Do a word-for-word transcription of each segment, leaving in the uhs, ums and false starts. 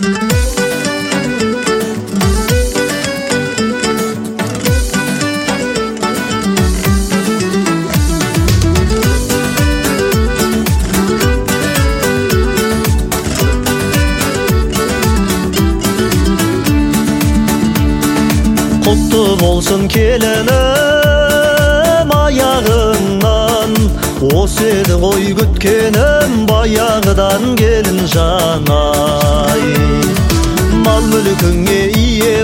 Құтты болсын келінім аяғыңнан, осы еді ғой күткенім баяғыдан келін жанай. Мал мүлкіңе ие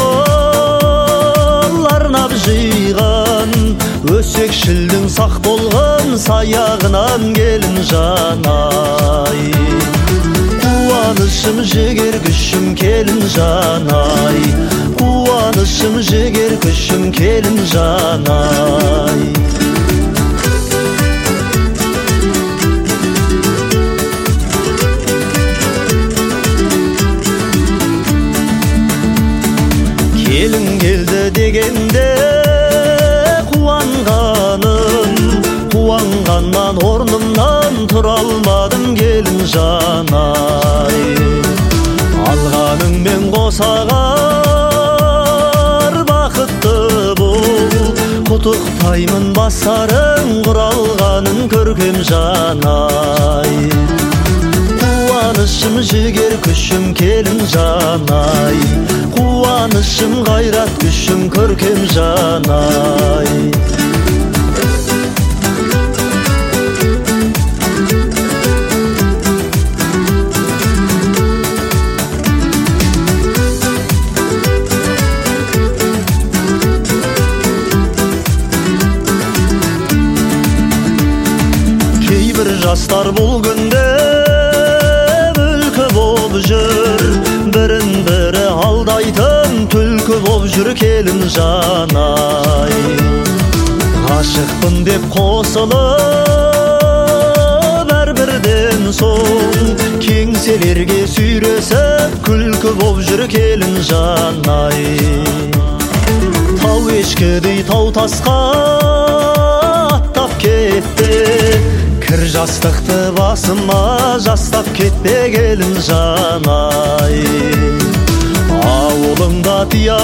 бол арнап жиған, өсекшілдің сақ болған саяғынан келін жанай. Қуанышым жігер күшім келін жанай, қуанышым жігер күшім келін жанай. Келін келді дегенде қуанғаным, қуанғаннан орнымнан тұра алмадым келін жанай. Алғаныңмен қосағар бақытты бол, құттықтаймын басарың құралғанын көркем жанай. Қуанышым жігер күшім келін жанай, қуанышым қайрат күшім көркем жанай. Кейбір жастар бұл күнде мүлкі боп жүр, бірін бірі алдайтын түлкі боп жүр келін жанай. Ғашықпын деп қосылып әрбірден соң, кеңселерге сүйресіп күлкі боп жүр келін жанай. Тау ешкідей тау тасқа аттап кетті, кір жастықты басыма жастап кетпе келін жанай. Ауылыңда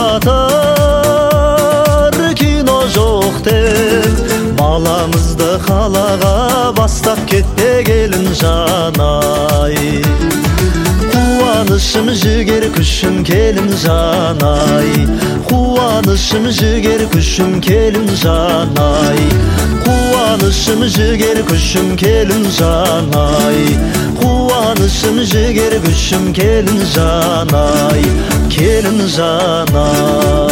театр кино жоқ деп, баламызды қалаға бастап кетпе келін жанай. Қуанышым жігер күшім келін жанай, қуанышым жігер күшім келін жанай. Қуанышым жігер күшім келін жанай, қуанышым жігер күшім келін жанай, келін жанай.